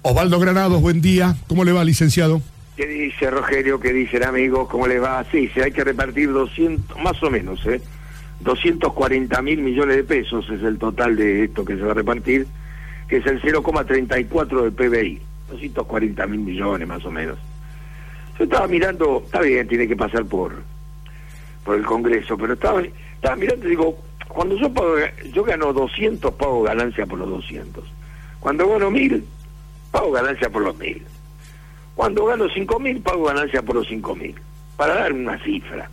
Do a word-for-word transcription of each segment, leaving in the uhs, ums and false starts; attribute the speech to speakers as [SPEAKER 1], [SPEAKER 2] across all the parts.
[SPEAKER 1] Osvaldo Granados, buen día. ¿Cómo le va, licenciado?
[SPEAKER 2] ¿Qué dice Rogelio? ¿Qué dicen, amigos? ¿Cómo les va? Sí, se hay que repartir doscientos, más o menos, ¿eh? doscientos cuarenta mil millones de pesos es el total de esto que se va a repartir, que es el cero coma treinta y cuatro del P B I. doscientos cuarenta mil millones, más o menos. Yo estaba mirando, está bien, tiene que pasar por por el Congreso, pero estaba, estaba mirando y digo, cuando yo pago, yo gano doscientos, pago ganancia por los doscientos. Cuando gano mil, pago ganancia por los mil. Cuando gano cinco mil, pago ganancia por los cinco mil. Para dar una cifra.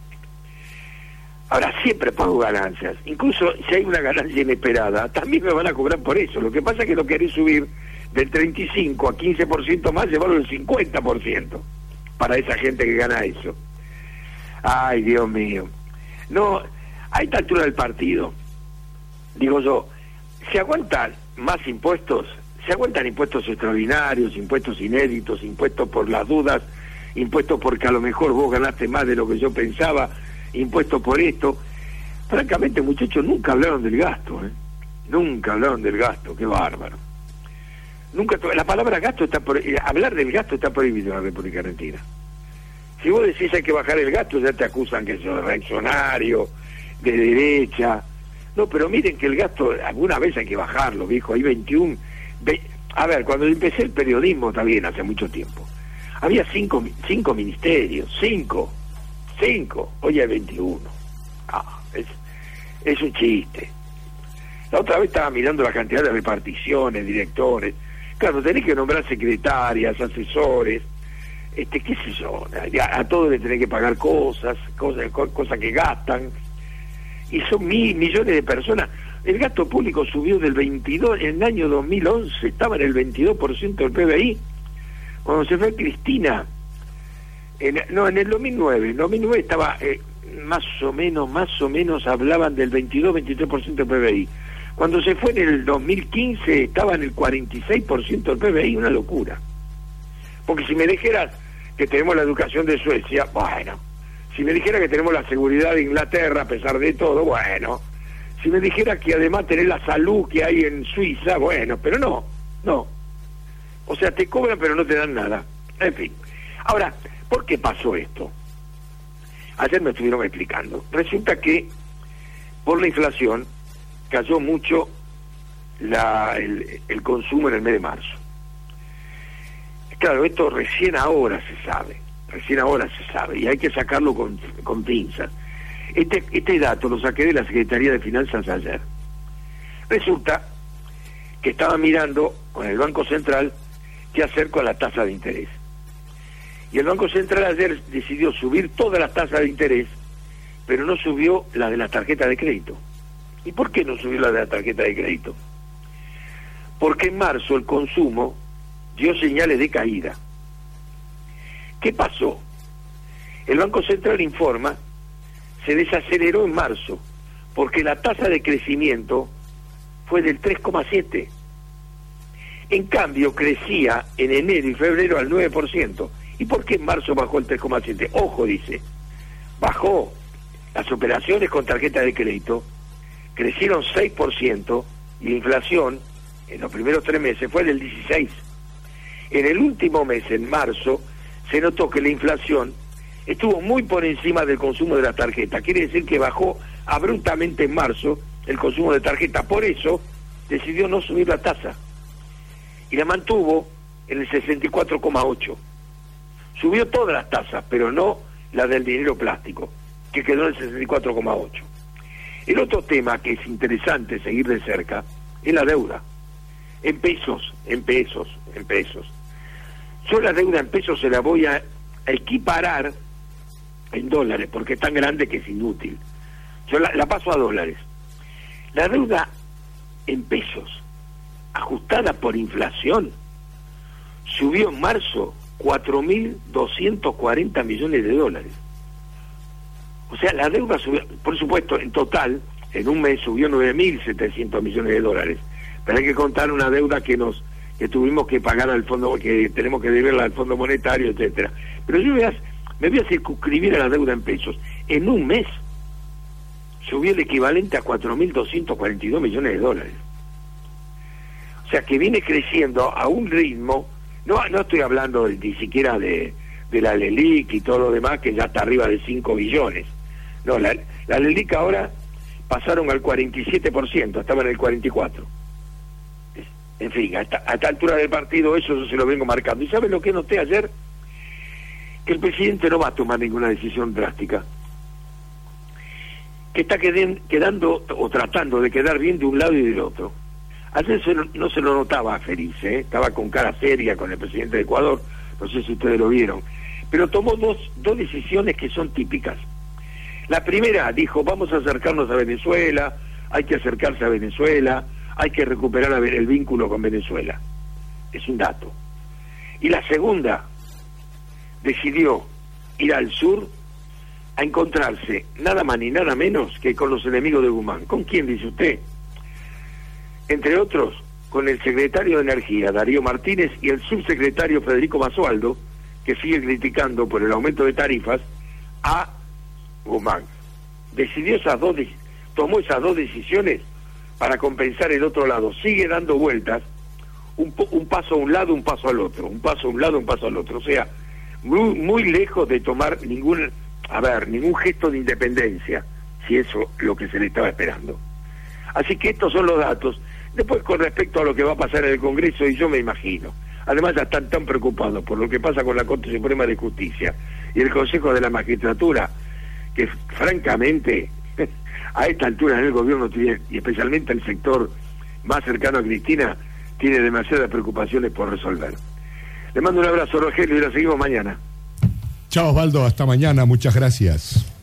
[SPEAKER 2] Ahora, siempre pago ganancias. Incluso si hay una ganancia inesperada, también me van a cobrar por eso. Lo que pasa es que lo querés subir del treinta y cinco a quince por ciento más, llevarlo al cincuenta por ciento para esa gente que gana eso. Ay, Dios mío. No, a esta altura del partido, digo yo, ¿se aguantan más impuestos? ¿Se aguantan impuestos extraordinarios, impuestos inéditos, impuestos por las dudas, impuestos porque a lo mejor vos ganaste más de lo que yo pensaba, impuestos por esto? Francamente, muchachos, nunca hablaron del gasto, ¿eh? Nunca hablaron del gasto, qué bárbaro. Nunca, la palabra gasto está por, hablar del gasto está prohibido en la República Argentina. Si vos decís hay que bajar el gasto, ya te acusan que sos reaccionario, de derecha. No, pero miren que el gasto, alguna vez hay que bajarlo, viejo, hay veintiún... Ve, a ver, cuando empecé el periodismo, también hace mucho tiempo, había cinco, cinco ministerios, cinco, cinco, hoy hay veintiuno. Ah, es, es un chiste. La otra vez estaba mirando la cantidad de reparticiones, directores. Claro, tenés que nombrar secretarias, asesores, este, qué sé yo, a, a todos les tenés que pagar cosas, cosas, cosas que gastan, y son mil millones de personas. El gasto público subió del veintidós, en el año dos mil once estaba en el veintidós por ciento del P B I. Cuando se fue Cristina, en, no, en el dos mil nueve, en dos mil nueve estaba eh, más o menos, más o menos hablaban del veintidós, veintitrés por ciento del P B I. Cuando se fue en el dos mil quince estaba en el cuarenta y seis por ciento del P B I, una locura. Porque si me dijeras que tenemos la educación de Suecia, bueno, si me dijera que tenemos la seguridad de Inglaterra a pesar de todo, bueno, si me dijera que además tenés la salud que hay en Suiza, bueno, pero no, no. O sea, te cobran pero no te dan nada. En fin. Ahora, ¿por qué pasó esto? Ayer me estuvieron explicando. Resulta que por la inflación cayó mucho la, el, el consumo en el mes de marzo. Claro, esto recién ahora se sabe, recién ahora se sabe, y hay que sacarlo con, con pinzas. Este, este dato lo saqué de la Secretaría de Finanzas ayer. Resulta que estaba mirando con el Banco Central qué hacer con la tasa de interés. Y el Banco Central ayer decidió subir todas las tasas de interés, pero no subió la de la tarjeta de crédito. ¿Y por qué no subió la de la tarjeta de crédito? Porque en marzo el consumo dio señales de caída. ¿Qué pasó? El Banco Central informa, se desaceleró en marzo, porque la tasa de crecimiento fue del tres coma siete. En cambio, crecía en enero y febrero al nueve por ciento. ¿Y por qué en marzo bajó el tres coma siete? Ojo, dice, bajó las operaciones con tarjeta de crédito, crecieron seis por ciento y la inflación en los primeros tres meses fue del dieciséis por ciento. En el último mes, en marzo, se notó que la inflación estuvo muy por encima del consumo de la tarjeta. Quiere decir que bajó abruptamente en marzo el consumo de tarjeta. Por eso decidió no subir la tasa. Y la mantuvo en el sesenta y cuatro coma ocho. Subió todas las tasas, pero no la del dinero plástico, que quedó en el sesenta y cuatro coma ocho. El otro tema que es interesante seguir de cerca es la deuda. En pesos, en pesos, en pesos. Yo la deuda en pesos se la voy a equiparar en dólares, porque es tan grande que es inútil. Yo la, la paso a dólares. La deuda en pesos, ajustada por inflación, subió en marzo cuatro mil doscientos cuarenta millones de dólares. O sea, la deuda subió, por supuesto, en total, en un mes subió nueve mil setecientos millones de dólares. Pero hay que contar una deuda que nos que tuvimos que pagar al fondo, que tenemos que deberla al Fondo Monetario, etcétera. Pero yo voy a, me voy a circunscribir a la deuda en pesos. En un mes subió el equivalente a cuatro mil doscientos cuarenta y dos millones de dólares. O sea que viene creciendo a un ritmo No, no estoy hablando de, ni siquiera de, de la LELIC y todo lo demás, que ya está arriba de cinco billones. No, la, la LELIC ahora pasaron al cuarenta y siete por ciento, estaban en el cuarenta y cuatro por ciento. En fin, a esta, a esta altura del partido eso yo se lo vengo marcando. ¿Y sabes lo que noté ayer? Que el presidente no va a tomar ninguna decisión drástica, que está queden, quedando o tratando de quedar bien de un lado y del otro. Ayer se, no se lo notaba feliz, ¿eh? Estaba con cara seria con el presidente de Ecuador, no sé si ustedes lo vieron, pero tomó dos, dos decisiones que son típicas. La primera dijo, vamos a acercarnos a Venezuela, hay que acercarse a Venezuela, hay que recuperar el vínculo con Venezuela. Es un dato. Y la segunda, decidió ir al sur a encontrarse nada más ni nada menos que con los enemigos de Guzmán. ¿Con quién, dice usted? Entre otros, con el secretario de Energía, Darío Martínez, y el subsecretario Federico Basualdo, que sigue criticando por el aumento de tarifas a Guzmán. Decidió esas dos, tomó esas dos decisiones para compensar el otro lado. Sigue dando vueltas, un, un paso a un lado, un paso al otro, un paso a un lado, un paso al otro. O sea, muy, muy lejos de tomar ningún, a ver, ningún gesto de independencia, si eso es lo que se le estaba esperando. Así que estos son los datos. Después, con respecto a lo que va a pasar en el Congreso, y yo me imagino, además ya están tan preocupados por lo que pasa con la Corte Suprema de Justicia y el Consejo de la Magistratura, que francamente a esta altura en el gobierno tiene, y especialmente el sector más cercano a Cristina, tiene demasiadas preocupaciones por resolver. Le mando un abrazo, Rogelio, y la seguimos mañana.
[SPEAKER 1] Chao, Osvaldo, hasta mañana, muchas gracias.